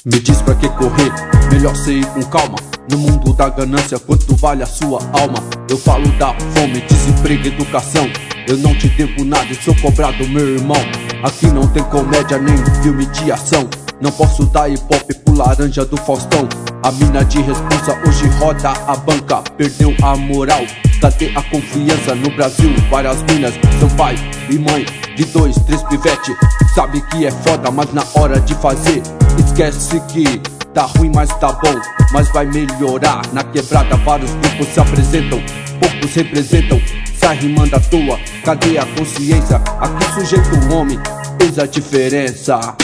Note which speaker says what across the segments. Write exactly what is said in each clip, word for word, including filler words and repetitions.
Speaker 1: Me diz pra que correr, melhor cê ir com calma. No mundo da ganância, quanto vale a sua alma? Eu falo da fome, desemprego, educação. Eu não te devo nada e sou cobrado, meu irmão. Aqui não tem comédia nem filme de ação. Não posso dar hip-hop pro laranja do Faustão. A mina de responsa hoje roda a banca. Perdeu a moral, cadê a confiança no Brasil? Várias minas são pai e mãe de dois, três pivete. Sabe que é foda, mas na hora de fazer esquece que tá ruim, mas tá bom, mas vai melhorar. Na quebrada vários grupos se apresentam, poucos representam. Sai rimando à toa, cadê a consciência? Aqui sujeito homem, eis a diferença.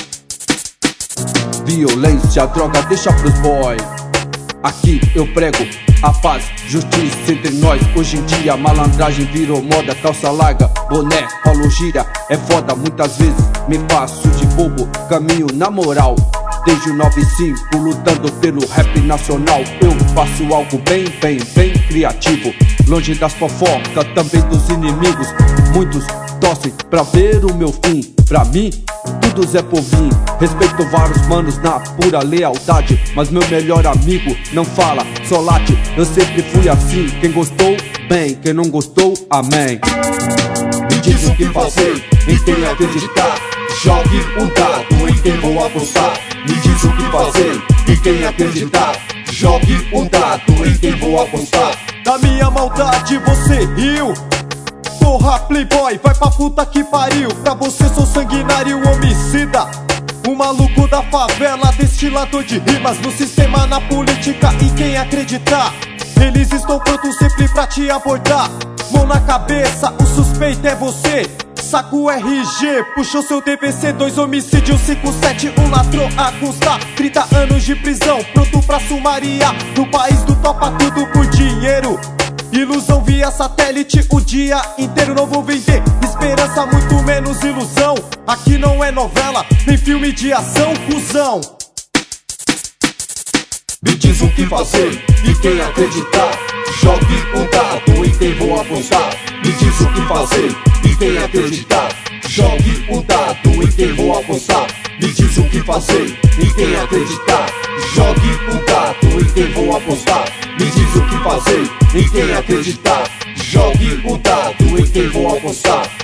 Speaker 1: Violência, droga, deixa pros boy. Aqui eu prego a paz, justiça entre nós. Hoje em dia a malandragem virou moda. Calça larga, boné, rolo gira. É foda, muitas vezes me passo de bobo. Caminho na moral desde o noventa e cinco, lutando pelo rap nacional. Eu faço algo bem, bem, bem criativo, longe das fofocas, também dos inimigos. Muitos torcem pra ver o meu fim. Pra mim, tudo Zé Povinho. Respeito vários manos na pura lealdade, mas meu melhor amigo não fala, só late. Eu sempre fui assim, quem gostou, bem, quem não gostou, amém. Me diz o que fazer, em quem acreditar. Jogue o dado, em quem vou apostar. Me diz o que fazer, em quem acreditar. Jogue o dado, em quem vou apostar.
Speaker 2: Da minha maldade você riu. Porra, playboy, vai pra puta que pariu. Pra você sou sanguinário, homicida, o maluco da favela, destilador de rimas. No sistema, na política, em quem acreditar. Eles estão prontos sempre pra te abordar. Mão na cabeça, o suspeito é você. Saca o R G, puxou seu D V C. Dois homicídios, cinco, sete, um ladrão a custar trinta anos de prisão, pronto pra sumariar. No país do topa tudo por dinheiro. Ilusão via satélite o dia inteiro. Não vou vender esperança, muito menos ilusão. Aqui não é novela, nem filme de ação, cuzão.
Speaker 1: Me diz o que fazer, e quem acreditar. Jogue o dado, em quem vou apostar. Me diz o que fazer, e quem acreditar. Jogue o dado, em quem vou apostar. Me diz o que fazer, e quem acreditar. Jogue o dado, em quem vou apostar. Me diz o que fazer, em quem acreditar. Jogue o dado, em quem vou apostar.